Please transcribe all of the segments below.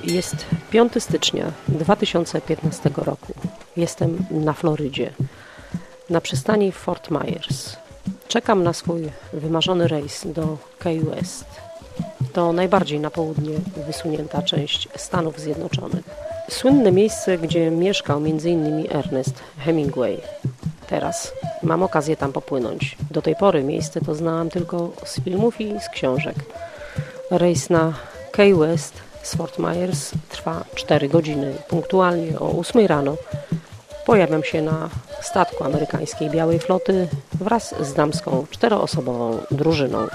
Jest 5 stycznia 2015 roku. Jestem na Florydzie, na przystani w Fort Myers. Czekam na swój wymarzony rejs do Key West. To najbardziej na południe wysunięta część Stanów Zjednoczonych. Słynne miejsce, gdzie mieszkał m.in. Ernest Hemingway. Teraz mam okazję tam popłynąć. Do tej pory miejsce to znałam tylko z filmów i z książek. Rejs na Key West z Fort Myers trwa 4 godziny. Punktualnie o 8 rano pojawiam się na statku amerykańskiej Białej Floty wraz z damską 4-osobową drużyną.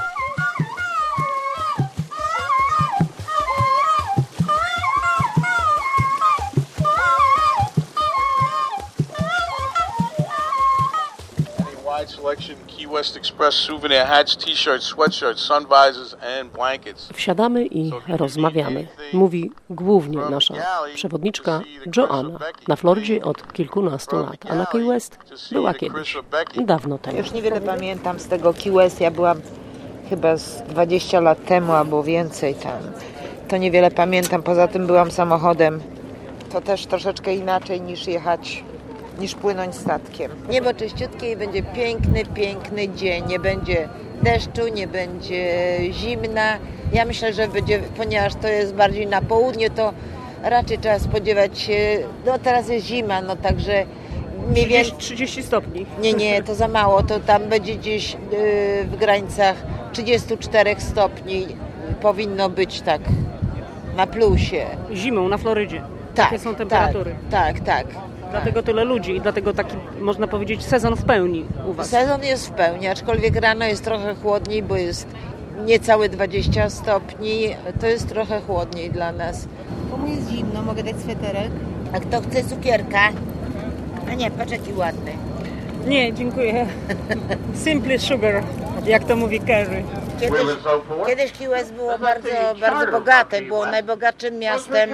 Selection Key West Express souvenir hats, t-shirts, sweatshirts, sun visors and blankets. Wsiadamy i rozmawiamy. Mówi głównie nasza przewodniczka Joanna. Na Florydzie od kilkunastu lat, a na Key West była kiedyś, dawno temu. Już niewiele pamiętam z tego Key West. Ja byłam chyba z 20 lat temu albo więcej tam. To niewiele pamiętam. Poza tym byłam samochodem. To też troszeczkę inaczej niż płynąć statkiem. Niebo czyściutkie i będzie piękny dzień. Nie będzie deszczu, nie będzie zimna. Ja myślę, że będzie, ponieważ to jest bardziej na południe, to raczej trzeba spodziewać się, no teraz jest zima, no także... 30 stopni. Nie, to za mało. To tam będzie gdzieś w granicach 34 stopni. Powinno być tak na plusie. Zimą na Florydzie. Tak, takie są temperatury. Tak. Dlatego tyle ludzi i dlatego taki, można powiedzieć, sezon w pełni u Was. Sezon jest w pełni, aczkolwiek rano jest trochę chłodniej, bo jest niecałe 20 stopni. To jest trochę chłodniej dla nas. Komu jest zimno, mogę dać sweterek? A kto chce cukierka? A nie, patrz jaki ładny. Nie, dziękuję. Simply sugar, jak to mówi Kerry. Kiedyś Key West było bardzo bogate. Było najbogatszym miastem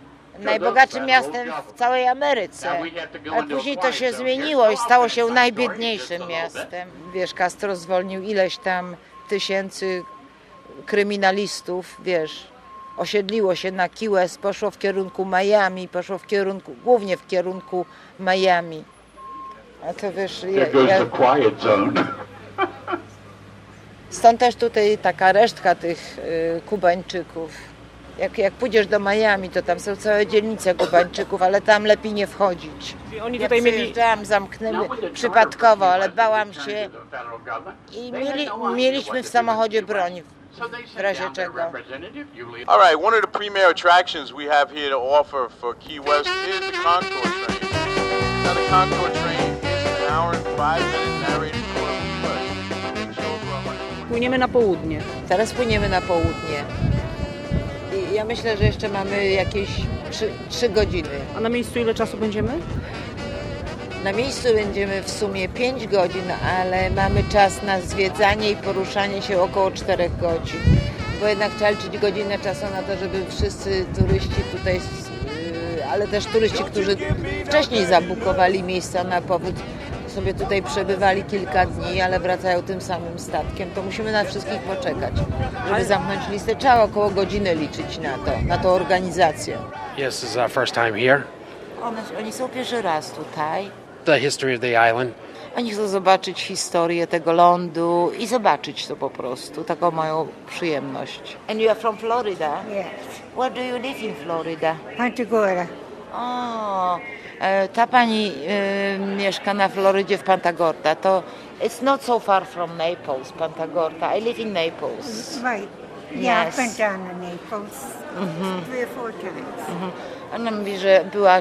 w całej Ameryce. Ale później to się zmieniło i stało się najbiedniejszym miastem. Wiesz, Castro zwolnił ileś tam tysięcy kryminalistów, wiesz, osiedliło się na Key West, poszło w kierunku Miami, głównie w kierunku Miami. A to wiesz, stąd też tutaj taka resztka tych Kubańczyków. Jak pójdziesz do Miami, to tam są całe dzielnice Kubańczyków, ale tam lepiej nie wchodzić. Oni tutaj przyjeżdżałam, zamknęli przypadkowo, ale bałam się i mieliśmy w samochodzie broń w razie czego. All right, one of the premier attractions we have here to offer for Key West is the Concord train. Now the Concord train is an hour and 5 minute narrated tour of Key West. Płyniemy na południe. Teraz płyniemy na południe. I ja myślę, że jeszcze mamy jakieś 3 godziny. A na miejscu ile czasu będziemy? Na miejscu będziemy w sumie 5 godzin, ale mamy czas na zwiedzanie i poruszanie się około 4 godzin. Bo jednak trzeba liczyć godzinę czasu na to, żeby wszyscy turyści tutaj, ale też turyści, którzy wcześniej zabukowali miejsca na pobyt, sobie tutaj przebywali kilka dni, ale wracają tym samym statkiem, to musimy na wszystkich poczekać, żeby zamknąć listę. Trzeba około godziny liczyć na tą organizację. Yes, this is our first time here. Oni są pierwszy raz tutaj. The history of the island. Oni chcą zobaczyć historię tego lądu i zobaczyć to po prostu. Taką mają przyjemność. And you are from Florida? Yes. Where do you live in Florida? Punta Gorda. O, ta pani mieszka na Florydzie w Punta Gorda. To it's not so far from Naples, Punta Gorda. I live in Naples. Right. Yeah, Yes. I've been down to Naples 3 or 4 times. Ona mówi, że była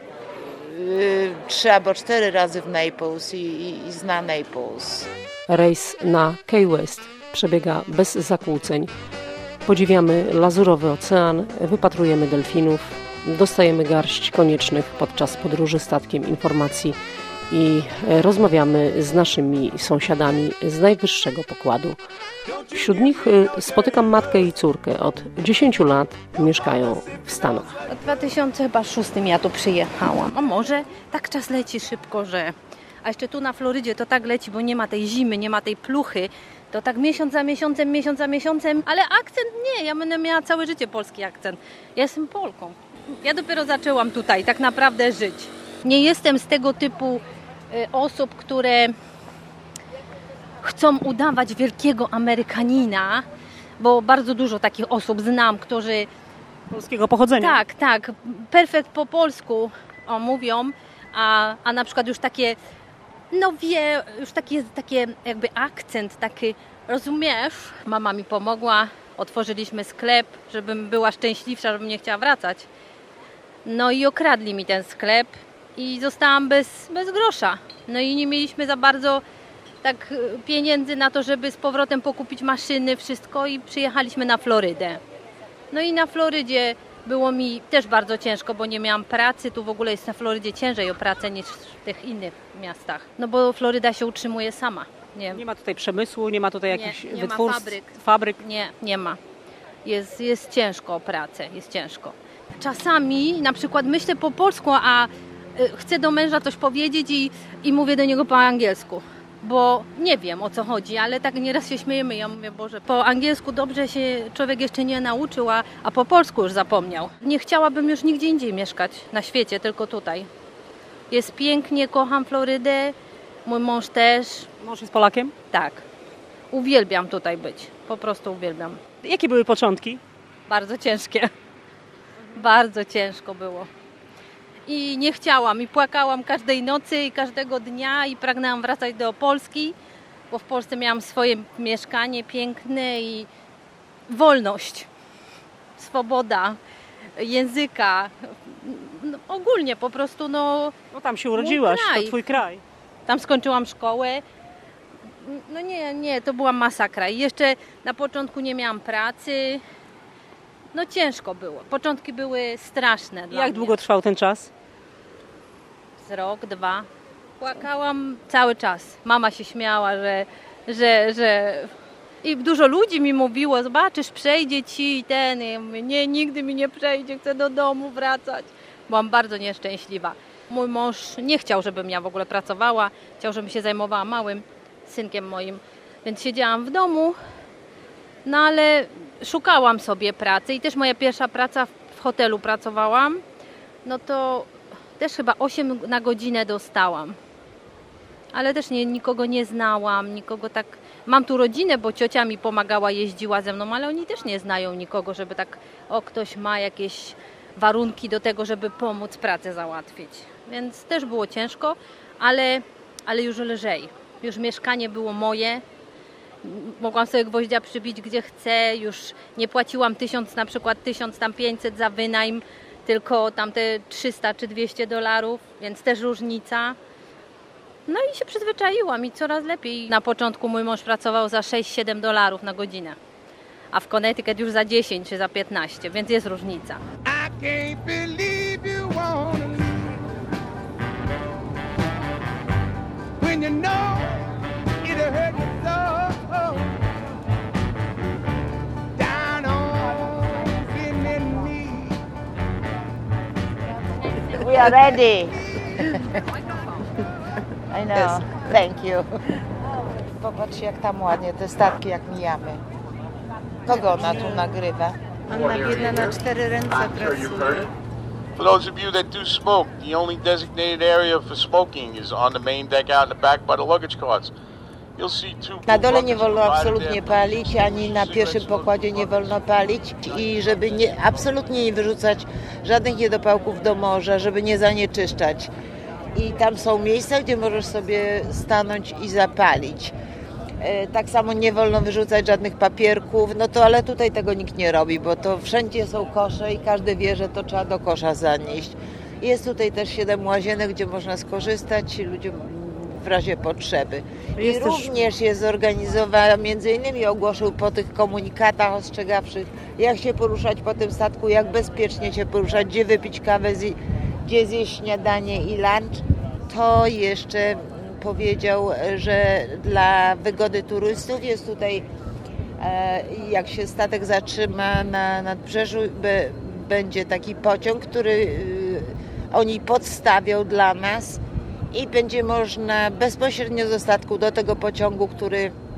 3 albo 4 razy w Naples i zna Naples. Rejs na Key West przebiega bez zakłóceń. Podziwiamy lazurowy ocean, wypatrujemy delfinów, dostajemy garść koniecznych podczas podróży statkiem informacji i rozmawiamy z naszymi sąsiadami z najwyższego pokładu. Wśród nich spotykam matkę i córkę. Od 10 lat mieszkają w Stanach. W 2006 ja tu przyjechałam. A może tak czas leci szybko, że... A jeszcze tu na Florydzie to tak leci, bo nie ma tej zimy, nie ma tej pluchy. to tak miesiąc za miesiącem, ale akcent nie, ja będę miała całe życie polski akcent. Ja jestem Polką. Ja dopiero zaczęłam tutaj tak naprawdę żyć. Nie jestem z tego typu osób, które chcą udawać wielkiego Amerykanina, bo bardzo dużo takich osób znam, którzy... Polskiego pochodzenia. Tak, perfekt po polsku mówią, a na przykład już takie, już takie jakby akcent, taki, rozumiesz? Mama mi pomogła, otworzyliśmy sklep, żebym była szczęśliwsza, żebym nie chciała wracać. No i okradli mi ten sklep i zostałam bez grosza. No i nie mieliśmy za bardzo tak pieniędzy na to, żeby z powrotem pokupić maszyny, wszystko i przyjechaliśmy na Florydę. No i na Florydzie było mi też bardzo ciężko, bo nie miałam pracy. Tu w ogóle jest na Florydzie ciężej o pracę niż w tych innych miastach. No bo Floryda się utrzymuje sama. Nie ma tutaj przemysłu, nie ma tutaj jakichś wytwórstw, ma fabryk. Nie ma. Jest ciężko o pracę, jest ciężko. Czasami na przykład myślę po polsku, a chcę do męża coś powiedzieć i mówię do niego po angielsku. Bo nie wiem, o co chodzi, ale tak nieraz się śmiejemy. Ja mówię, Boże, po angielsku dobrze się człowiek jeszcze nie nauczył, a po polsku już zapomniał. Nie chciałabym już nigdzie indziej mieszkać na świecie, tylko tutaj. Jest pięknie, kocham Florydę, mój mąż też. Mąż jest Polakiem? Tak, uwielbiam tutaj być, po prostu uwielbiam. Jakie były początki? Bardzo ciężkie, bardzo ciężko było. I nie chciałam, i płakałam każdej nocy i każdego dnia i pragnęłam wracać do Polski, bo w Polsce miałam swoje mieszkanie piękne i wolność, swoboda języka, no, ogólnie po prostu No tam się urodziłaś, to twój kraj. Tam skończyłam szkołę. No nie, to była masakra. I jeszcze na początku nie miałam pracy. No ciężko było. Początki były straszne dla Jak mnie. długo trwał ten czas? Z rok, 2. Płakałam cały czas. Mama się śmiała, że... I dużo ludzi mi mówiło, zobaczysz, przejdzie ci ten. I ja mówię, nie, nigdy mi nie przejdzie, chcę do domu wracać. Byłam bardzo nieszczęśliwa. Mój mąż nie chciał, żebym ja w ogóle pracowała. Chciał, żebym się zajmowała małym synkiem moim. Więc siedziałam w domu. No ale szukałam sobie pracy i też moja pierwsza praca w hotelu pracowałam. No to też chyba 8 na godzinę dostałam. Ale też nikogo nie znałam, nikogo tak... Mam tu rodzinę, bo ciocia mi pomagała, jeździła ze mną, ale oni też nie znają nikogo, żeby tak, ktoś ma jakieś warunki do tego, żeby pomóc pracę załatwić. Więc też było ciężko, ale już lżej. Już mieszkanie było moje. Mogłam sobie gwoździa przybić gdzie chcę, już nie płaciłam 1500 za wynajm, tylko tamte 300 czy $200, więc też różnica. No i się przyzwyczaiłam i coraz lepiej. Na początku mój mąż pracował za $6-7 na godzinę, a w Connecticut już za 10 czy za 15, więc jest różnica. I can't believe you wanna leave when you know it'll hurt you so. Down on bending knee. We are ready. I know. Thank you. Popatrzcie, jak tam ładnie te statki, jak mijamy. Kogo ona tu nagrywa? Anna biedna na 4 ręce pracuje. For those of you that do smoke, the only designated area for smoking is on the main deck out in the back by the luggage carts. You'll see two Na dole nie buckets wolno provided absolutnie there for palić, ani na cigarettes pierwszym for the pokładzie nie wolno palić i żeby absolutnie nie wyrzucać żadnych niedopałków do morza, żeby nie zanieczyszczać. I tam są miejsca, gdzie możesz sobie stanąć i zapalić. Tak samo nie wolno wyrzucać żadnych papierków, ale tutaj tego nikt nie robi, bo to wszędzie są kosze i każdy wie, że to trzeba do kosza zanieść. Jest tutaj też 7 łazienek, gdzie można skorzystać ludziom w razie potrzeby. I również jest zorganizowana, między innymi ogłosił po tych komunikatach ostrzegawczych, jak się poruszać po tym statku, jak bezpiecznie się poruszać, gdzie wypić kawę, gdzie zjeść śniadanie i lunch. To jeszcze powiedział, że dla wygody turystów jest tutaj, jak się statek zatrzyma na nadbrzeżu, będzie taki pociąg, który oni podstawią dla nas i będzie można bezpośrednio do statku, do tego pociągu, który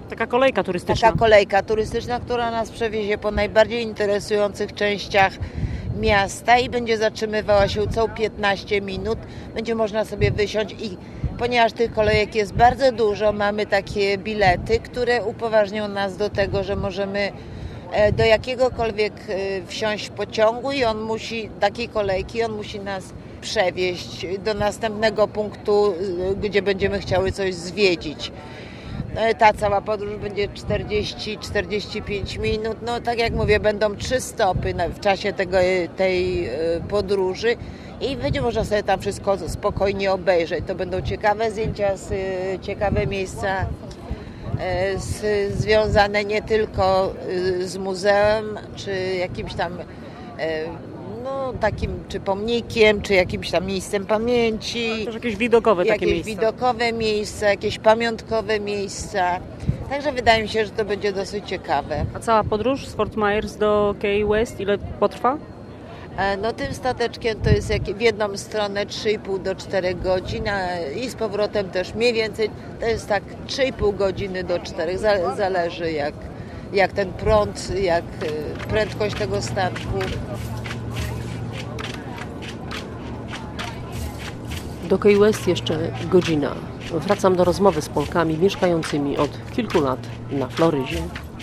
Taka kolejka turystyczna. Taka kolejka turystyczna, która nas przewiezie po najbardziej interesujących częściach miasta i będzie zatrzymywała się co 15 minut. Będzie można sobie wysiąść i ponieważ tych kolejek jest bardzo dużo, mamy takie bilety, które upoważnią nas do tego, że możemy do jakiegokolwiek wsiąść pociągu i takiej kolejki, on musi nas przewieźć do następnego punktu, gdzie będziemy chciały coś zwiedzić. Ta cała podróż będzie 40-45 minut. No tak jak mówię, będą 3 stopy w czasie tej podróży i będzie można sobie tam wszystko spokojnie obejrzeć. To będą ciekawe zdjęcia, ciekawe miejsca związane nie tylko z muzeum, czy jakimś tam takim, czy pomnikiem, czy jakimś tam miejscem pamięci. Też jakieś widokowe takie miejsca. Jakieś widokowe miejsca, jakieś pamiątkowe miejsca. Także wydaje mi się, że to będzie dosyć ciekawe. A cała podróż z Fort Myers do Key West ile potrwa? No tym stateczkiem to jest w jedną stronę 3,5 do 4 godzin i z powrotem też mniej więcej to jest tak 3,5 godziny do 4. Zależy jak ten prąd, jak prędkość tego statku. Do Key West jeszcze godzina. Wracam do rozmowy z Polkami mieszkającymi od kilku lat na Florydzie.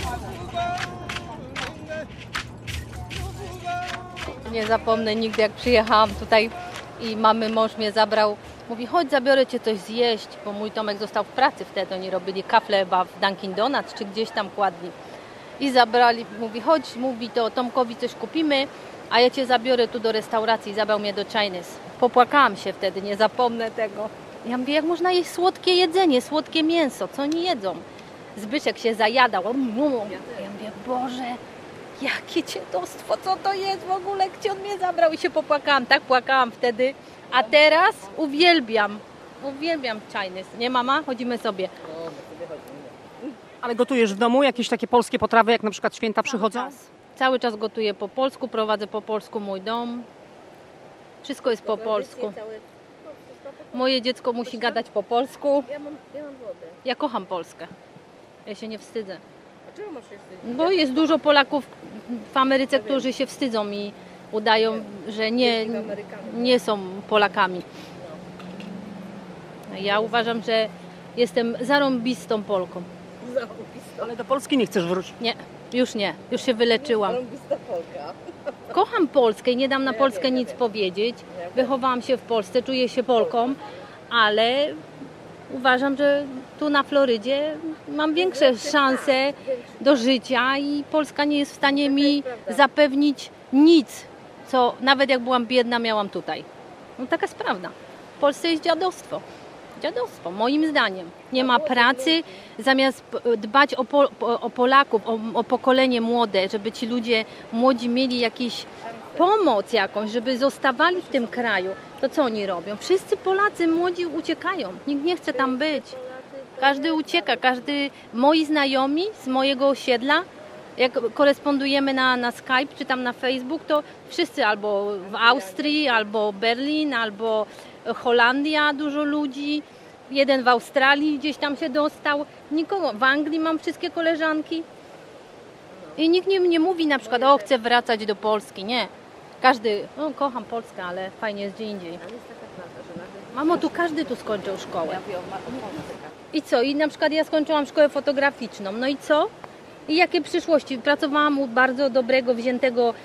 Nie zapomnę nigdy, jak przyjechałam tutaj i mąż mnie zabrał. Mówi, chodź, zabiorę cię coś zjeść, bo mój Tomek został w pracy wtedy. Oni robili kafle chyba w Dunkin Donuts, czy gdzieś tam kładli. I zabrali, mówi, chodź, mówi, to Tomkowi coś kupimy, a ja cię zabiorę tu do restauracji. Zabrał mnie do Chinese. Popłakałam się wtedy, nie zapomnę tego. Ja mówię, jak można jeść słodkie jedzenie, słodkie mięso, co oni jedzą? Zbyszek się zajadał. Ja mówię, Boże, jakie dziadostwo, co to jest w ogóle, gdzie on mnie zabrał? I się popłakałam, tak płakałam wtedy. A teraz uwielbiam Chinese. Nie, mama? Chodzimy sobie. Ale gotujesz w domu jakieś takie polskie potrawy, jak na przykład święta przychodzą? Cały czas gotuję po polsku, prowadzę po polsku mój dom. Wszystko jest po polsku. Moje dziecko musi gadać po polsku. Ja kocham Polskę. Ja się nie wstydzę. A czemu masz się wstydzić? Bo jest dużo Polaków w Ameryce, którzy się wstydzą i udają, że nie są Polakami. Ja uważam, że jestem zarąbistą Polką. Ale do Polski nie chcesz wrócić? Nie. Już się wyleczyłam. Kocham Polskę i nie dam na Polskę nic powiedzieć. Wychowałam się w Polsce, czuję się Polką, ale uważam, że tu na Florydzie mam większe szanse do życia i Polska nie jest w stanie mi zapewnić nic, co nawet jak byłam biedna, miałam tutaj. No taka jest prawda. W Polsce jest dziadostwo. Dziadostwo, moim zdaniem. Nie ma pracy, zamiast dbać o Polaków, o pokolenie młode, żeby ci ludzie młodzi mieli jakąś pomoc jakąś, żeby zostawali w tym kraju, to co oni robią? Wszyscy Polacy młodzi uciekają, nikt nie chce tam być. Każdy ucieka, moi znajomi z mojego osiedla, jak korespondujemy na Skype czy tam na Facebook, to wszyscy albo w Austrii, albo Berlin, albo Holandia, dużo ludzi. Jeden w Australii gdzieś tam się dostał. Nikogo. W Anglii mam wszystkie koleżanki. I nikt nie mówi na przykład, chcę wracać do Polski. Nie. Każdy, kocham Polskę, ale fajnie jest gdzie indziej. Mamo, każdy tu skończył szkołę. I co? I na przykład ja skończyłam szkołę fotograficzną. No i co? I jakie przyszłości? Pracowałam u bardzo dobrego, wziętego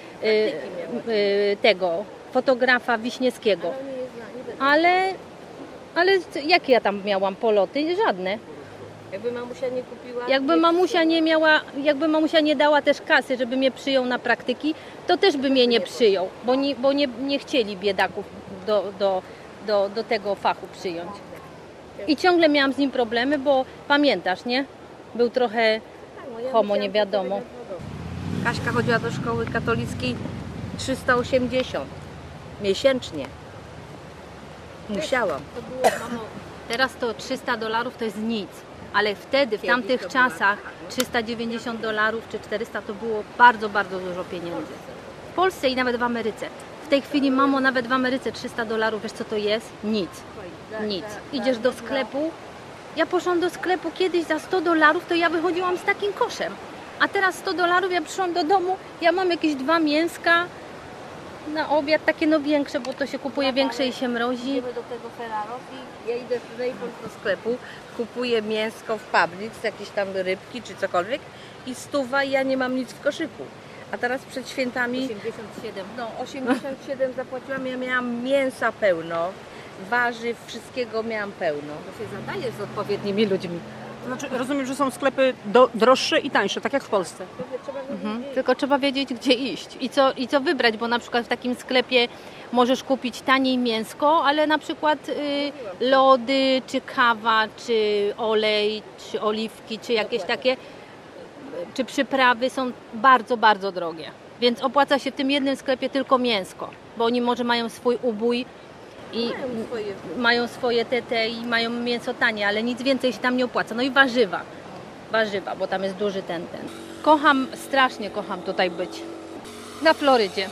tego fotografa Wiśniewskiego. Ale jakie ja tam miałam poloty? Żadne. Jakby mamusia nie kupiła... Jakby mamusia nie dała też kasy, żeby mnie przyjął na praktyki, to też by mnie nie przyjął, bo nie chcieli biedaków do tego fachu przyjąć. I ciągle miałam z nim problemy, bo pamiętasz, nie? Był trochę homo, nie wiadomo. Kaśka chodziła do szkoły katolickiej 380 miesięcznie. Musiałam. Teraz to $300 to jest nic, ale wtedy, w tamtych czasach $390 czy 400 to było bardzo, bardzo dużo pieniędzy. W Polsce i nawet w Ameryce. W tej chwili, mamo, nawet w Ameryce $300, wiesz co to jest? Nic. Idziesz do sklepu Ja poszłam do sklepu kiedyś za $100, to ja wychodziłam z takim koszem. A teraz $100, ja przyszłam do domu, ja mam jakieś 2 mięska na obiad, takie no większe, bo to się kupuje większe i się mrozi. Idziemy do tego Ferraros i ja idę w Naples do sklepu, kupuję mięsko w Publix, jakieś tam rybki czy cokolwiek i 100 i ja nie mam nic w koszyku. A teraz przed świętami 87. no 87 zapłaciłam, ja miałam mięsa pełno, warzyw, wszystkiego miałam pełno. To się zadaje z odpowiednimi ludźmi. To znaczy, rozumiem, że są sklepy droższe i tańsze, tak jak w Polsce. Tylko trzeba wiedzieć, gdzie iść i co wybrać, bo na przykład w takim sklepie możesz kupić taniej mięsko, ale na przykład lody, czy kawa, czy olej, czy oliwki, czy jakieś takie, czy przyprawy są bardzo, bardzo drogie. Więc opłaca się w tym jednym sklepie tylko mięsko, bo oni może mają swój ubój i mają swoje te i mają mięso tanie, ale nic więcej się tam nie opłaca. No i warzywa, bo tam jest duży ten. Strasznie kocham tutaj być. Na Florydzie.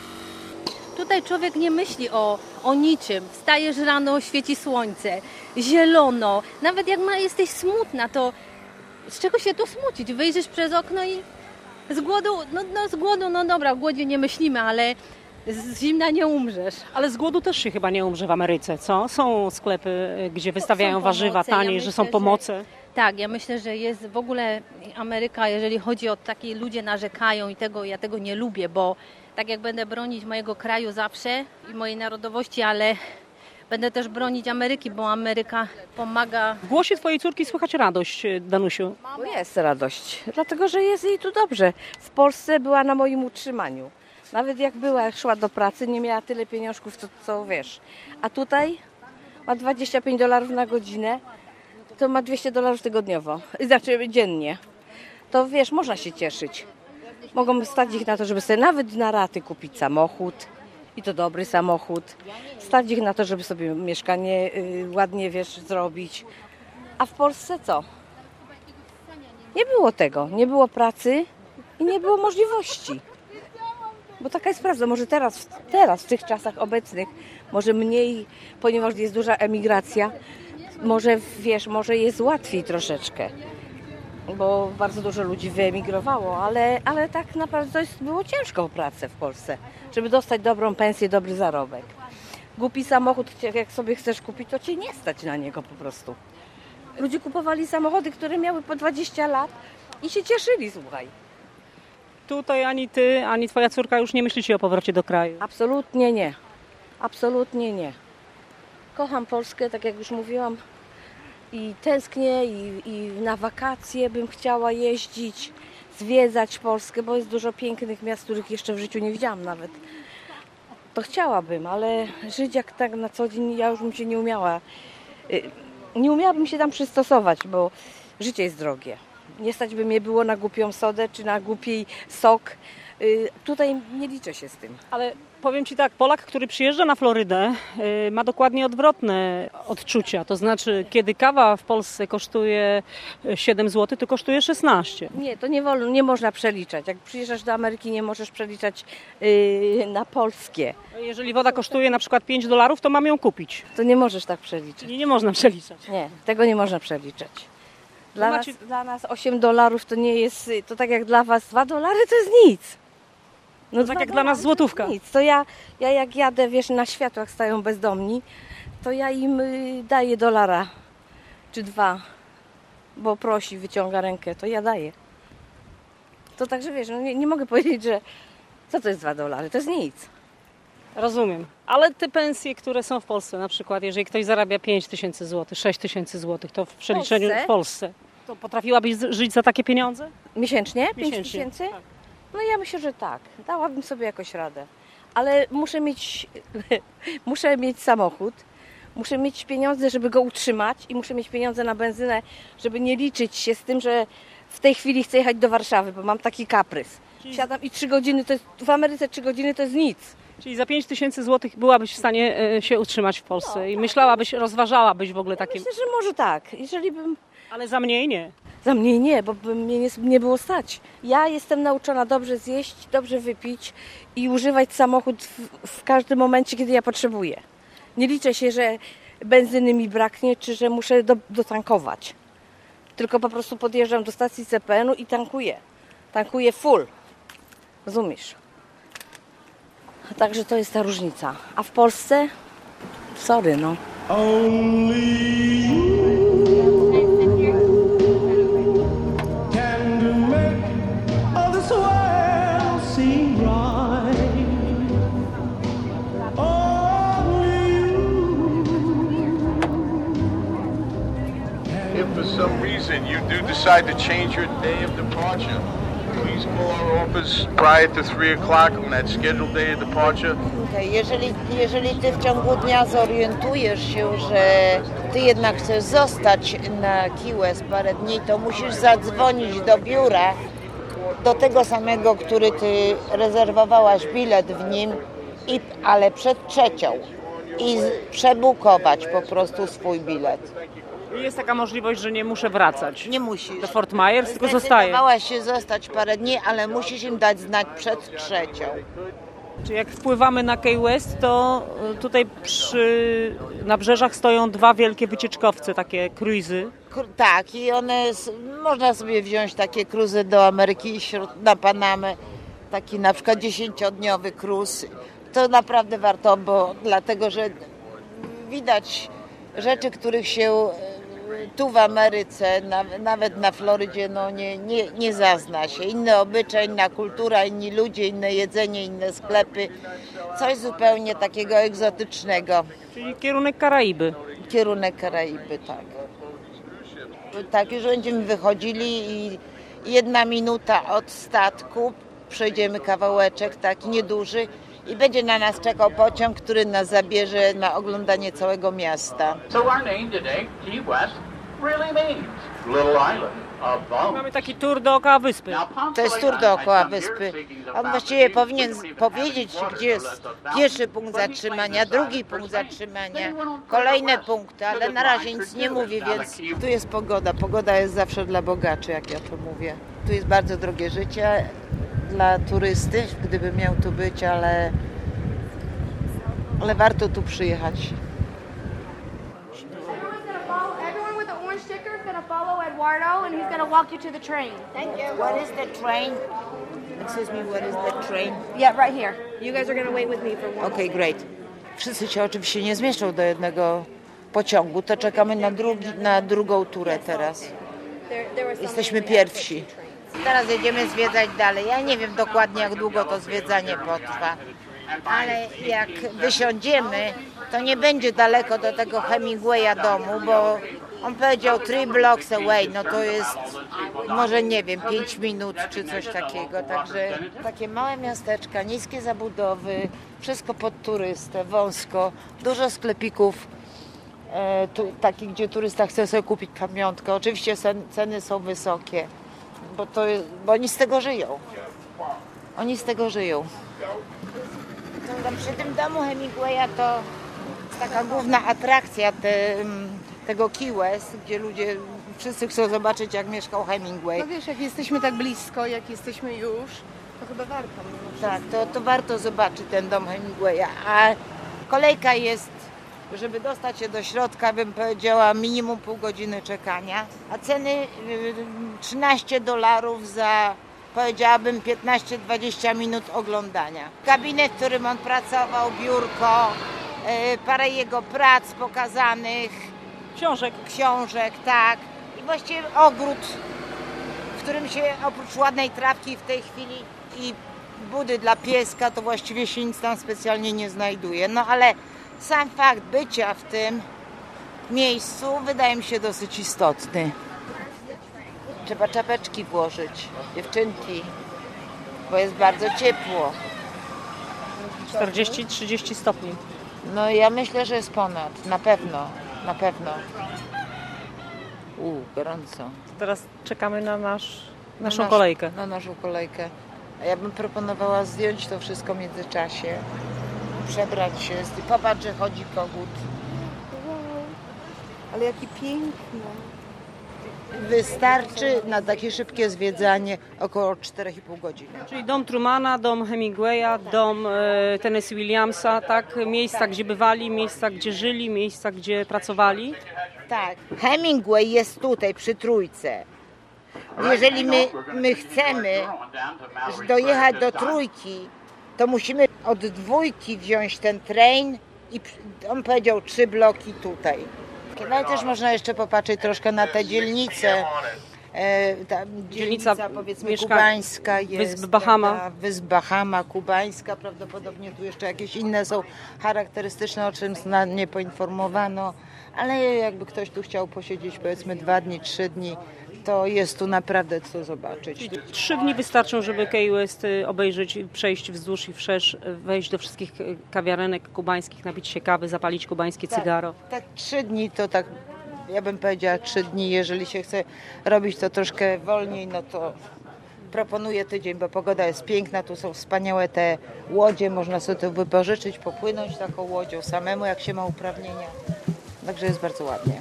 Tutaj człowiek nie myśli o niczym. Wstajesz rano, świeci słońce, zielono. Nawet jak jesteś smutna, to z czego się tu smucić? Wyjrzysz przez okno i z głodu, no dobra, w głodzie nie myślimy, ale z zimna nie umrzesz. Ale z głodu też się chyba nie umrze w Ameryce, co? Są sklepy, gdzie wystawiają warzywa taniej, że są pomoce. Tak, ja myślę, że jest w ogóle Ameryka, jeżeli chodzi o takie ludzie narzekają i ja tego nie lubię, bo tak jak będę bronić mojego kraju zawsze i mojej narodowości, ale będę też bronić Ameryki, bo Ameryka pomaga. W głosie twojej córki słychać radość, Danusiu. Bo jest radość, dlatego że jest jej tu dobrze. W Polsce była na moim utrzymaniu. Nawet jak szła do pracy, nie miała tyle pieniążków, co wiesz. A tutaj ma $25 na godzinę, to ma $200 tygodniowo, znaczy dziennie. To wiesz, można się cieszyć. Mogą stać ich na to, żeby sobie nawet na raty kupić samochód. I to dobry samochód. Stać ich na to, żeby sobie mieszkanie ładnie, wiesz, zrobić. A w Polsce co? Nie było tego. Nie było pracy i nie było możliwości. Bo taka jest prawda. Może teraz w tych czasach obecnych, może mniej, ponieważ jest duża emigracja, może wiesz, może jest łatwiej troszeczkę. Bo bardzo dużo ludzi wyemigrowało, ale tak naprawdę było ciężko o pracę w Polsce, żeby dostać dobrą pensję, dobry zarobek. Głupi samochód, jak sobie chcesz kupić, to cię nie stać na niego po prostu. Ludzie kupowali samochody, które miały po 20 lat i się cieszyli, słuchaj. Tutaj ani ty, ani twoja córka już nie myślicie o powrocie do kraju. Absolutnie nie. Absolutnie nie. Kocham Polskę, tak jak już mówiłam. I tęsknię i na wakacje bym chciała jeździć, zwiedzać Polskę, bo jest dużo pięknych miast, których jeszcze w życiu nie widziałam nawet. To chciałabym, ale żyć jak tak na co dzień ja już bym się nie umiała. Nie umiałabym się tam przystosować, bo życie jest drogie. Nie stać by mnie było na głupią sodę czy na głupi sok. Tutaj nie liczę się z tym. Ale powiem ci tak, Polak, który przyjeżdża na Florydę, ma dokładnie odwrotne odczucia. To znaczy, kiedy kawa w Polsce kosztuje 7 zł, to kosztuje 16. Nie, to nie można przeliczać. Jak przyjeżdżasz do Ameryki, nie możesz przeliczać na polskie. Jeżeli woda kosztuje na przykład $5, to mam ją kupić. To nie możesz tak przeliczać. Nie można przeliczać. Nie, tego nie można przeliczać. Dla nas $8 to nie jest, to tak jak dla was $2 to jest nic. No tak jak dla nas złotówka. Nic. To ja jak jadę, wiesz, na światłach stają bezdomni, to ja im daję $1 czy 2, bo prosi, wyciąga rękę, to ja daję. To także wiesz, no nie mogę powiedzieć, że co to jest $2, to jest nic. Rozumiem. Ale te pensje, które są w Polsce, na przykład jeżeli ktoś zarabia 5 000 zł, 6 000 zł, to w przeliczeniu w Polsce, to potrafiłabyś żyć za takie pieniądze? Miesięcznie? 5 Miesięcznie. 000? Tak. No ja myślę, że tak. Dałabym sobie jakoś radę. Ale muszę mieć samochód, muszę mieć pieniądze, żeby go utrzymać i muszę mieć pieniądze na benzynę, żeby nie liczyć się z tym, że w tej chwili chcę jechać do Warszawy, bo mam taki kaprys. Siadam i 3 godziny, to jest, w Ameryce 3 godziny to jest nic. Czyli za 5 000 zł byłabyś w stanie się utrzymać w Polsce i myślałabyś, rozważałabyś w ogóle takie... Myślę, że może tak. Jeżeli bym... Ale za mniej nie. Za mniej nie, bo by mnie nie było stać. Ja jestem nauczona dobrze zjeść, dobrze wypić i używać samochód w każdym momencie, kiedy ja potrzebuję. Nie liczę się, że benzyny mi braknie, czy że muszę dotankować. Tylko po prostu podjeżdżam do stacji CPN-u i tankuję. Tankuję full. Rozumiesz? Także to jest ta różnica. A w Polsce? Sorry, no. If for some reason you do decide to change your day of departure, please call our office prior to 3 o'clock on that scheduled day of departure. Okej, jeżeli ty w ciągu dnia zorientujesz się, że ty jednak chcesz zostać na Key West parę dni, to musisz zadzwonić do biura, do tego samego, który ty rezerwowałaś bilet w nim, ale przed 3:00 i przebukować po prostu swój bilet. Jest taka możliwość, że nie muszę wracać Nie musisz. do Fort Myers, tylko zostaję. Zdecydowałaś się zostać parę dni, ale musisz im dać znać przed 3:00. Czy jak wpływamy na Key West, to tutaj przy nabrzeżach stoją 2 wielkie wycieczkowce, takie cruise'y. Tak, i można sobie wziąć takie cruise'y do Ameryki na Panamę, taki na przykład 10-dniowy cruise. To naprawdę warto, dlatego że widać rzeczy, których się tu w Ameryce, nawet na Florydzie, nie zazna się. Inne obyczaje, inna kultura, inni ludzie, inne jedzenie, inne sklepy. Coś zupełnie takiego egzotycznego. Czyli kierunek Karaiby. Kierunek Karaiby, tak. Tak, już będziemy wychodzili i 1 minuta od statku, przejdziemy kawałeczek taki nieduży i będzie na nas czekał pociąg, który nas zabierze na oglądanie całego miasta. So our name today, Key West, really means Little Island of Bones. Mamy taki tur dookoła wyspy. To jest tur dookoła wyspy. On właściwie powinien powiedzieć, gdzie jest pierwszy punkt zatrzymania, drugi punkt zatrzymania, kolejne punkty, ale na razie nic nie mówi, więc tu jest pogoda. Pogoda jest zawsze dla bogaczy, jak ja to mówię. Tu jest bardzo drogie życie dla turysty, gdyby miał tu być, ale warto tu przyjechać. Everyone with the orange sticker is gonna follow Eduardo, and he's gonna walk you to the train. Thank you. What is the train? Excuse me, what is the train? Yeah, right here. You guys are gonna wait with me for one. Okay, great. Wszyscy się oczywiście nie zmieszczą do jednego pociągu, to czekamy na drugą turę teraz. Jesteśmy pierwsi. Teraz jedziemy zwiedzać dalej. Ja nie wiem dokładnie, jak długo to zwiedzanie potrwa, ale jak wysiądziemy, to nie będzie daleko do tego Hemingwaya domu, bo on powiedział 3 blocks away, no to jest może nie wiem, 5 minut czy coś takiego. Także takie małe miasteczka, niskie zabudowy, wszystko pod turystę, wąsko, dużo sklepików takich, gdzie turysta chce sobie kupić pamiątkę. Oczywiście ceny są wysokie, bo oni z tego żyją. Oni z tego żyją. Przy tym domu Hemingwaya to jest taka główna atrakcja tego Key West, gdzie ludzie wszyscy chcą zobaczyć, jak mieszkał Hemingway. No wiesz, jak jesteśmy tak blisko, jak jesteśmy już, to chyba warto. Tak, to warto zobaczyć ten dom Hemingwaya. A kolejka jest, żeby dostać się do środka, bym powiedziała, minimum pół godziny czekania. A ceny $13 za, powiedziałabym, 15-20 minut oglądania. Gabinet, w którym on pracował, biurko, parę jego prac pokazanych. Książek, tak. I właściwie ogród, w którym się oprócz ładnej trawki w tej chwili i budy dla pieska, to właściwie się nic tam specjalnie nie znajduje. No ale sam fakt bycia w tym miejscu wydaje mi się dosyć istotny. Trzeba czapeczki włożyć, dziewczynki, bo jest bardzo ciepło. 40-30 stopni. No ja myślę, że jest ponad, na pewno. Gorąco. Teraz czekamy na naszą kolejkę. Na naszą kolejkę. A ja bym proponowała zdjąć to wszystko w międzyczasie, przebrać się, popatrz, że chodzi kogut. Wow. Ale jaki piękny. Wystarczy na takie szybkie zwiedzanie około 4,5 godziny. Czyli dom Trumana, dom Hemingwaya, dom Tennessee Williamsa, tak? Miejsca, gdzie bywali, miejsca, gdzie żyli, miejsca, gdzie pracowali. Tak, Hemingway jest tutaj przy Trójce. Jeżeli my chcemy dojechać do Trójki, to musimy od Dwójki wziąć ten train i on powiedział 3 bloki tutaj. No ale też można jeszcze popatrzeć troszkę na tę dzielnicę. Ta dzielnica powiedzmy kubańska jest. Wysp Bahama. Wysp Bahama, kubańska. Prawdopodobnie tu jeszcze jakieś inne są charakterystyczne, o czym nie poinformowano. Ale jakby ktoś tu chciał posiedzieć powiedzmy 2 dni, 3 dni, to jest tu naprawdę co zobaczyć. 3 dni wystarczą, żeby Key West obejrzeć, przejść wzdłuż i wszerz, wejść do wszystkich kawiarenek kubańskich, napić się kawy, zapalić kubańskie cygaro. Tak 3 dni to tak, ja bym powiedziała 3 dni, jeżeli się chce robić to troszkę wolniej, no to proponuję tydzień, bo pogoda jest piękna, tu są wspaniałe te łodzie, można sobie to wypożyczyć, popłynąć taką łodzią samemu, jak się ma uprawnienia. Także jest bardzo ładnie.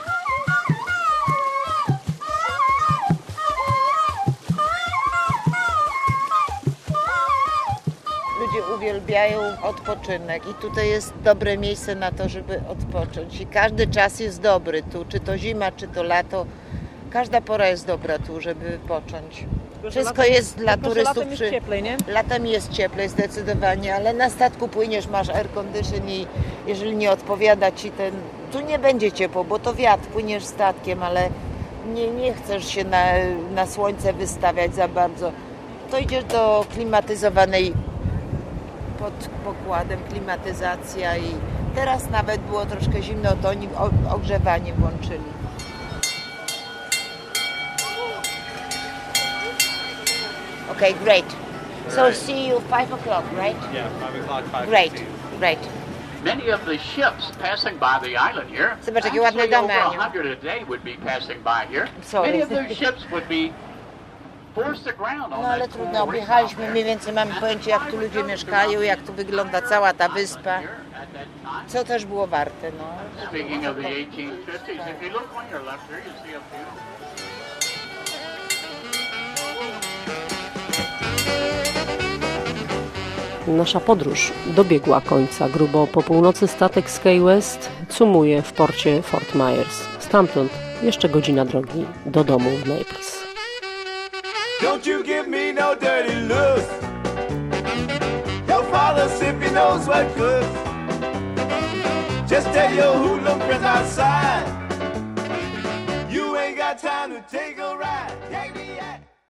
Ludzie uwielbiają odpoczynek i tutaj jest dobre miejsce na to, żeby odpocząć. I każdy czas jest dobry tu, czy to zima, czy to lato. Każda pora jest dobra tu, żeby wypocząć. Wszystko jest dla turystów. Latem jest cieplej, nie? Latem jest cieplej zdecydowanie, ale na statku płyniesz, masz air condition i jeżeli nie odpowiada ci ten... Tu nie będzie ciepło, bo to wiatr, płyniesz statkiem, ale nie chcesz się na słońce wystawiać za bardzo. To idziesz do klimatyzowanej pod pokładem, klimatyzacja i teraz nawet było troszkę zimno, to oni ogrzewanie włączyli. Okay, great. So see you 5 o'clock, right? Yeah, 5 o'clock, 5:15. Great. Many of the ships passing by the island here, Zobacz, jakie ładne actually domy, over Aniu. 100 a day would be passing by here. Sorry. Many of those ships would be forced to ground on No ale that trudno, coral reef objechaliśmy, out mniej więcej mamy pojęcie, jak tu ludzie mieszkają, jak tu wygląda cała ta wyspa, co też było warte, no. there. Speaking of the 1850s, if you look on your left here, you see a beautiful... Nasza podróż dobiegła końca. Grubo po północy statek z Key West cumuje w porcie Fort Myers. Stamtąd jeszcze godzina drogi do domu w Naples. Don't you give me no dirty looks. Your father simply knows what good. Just tell your hoodlum friends outside. You ain't got time to take a ride. Take me out.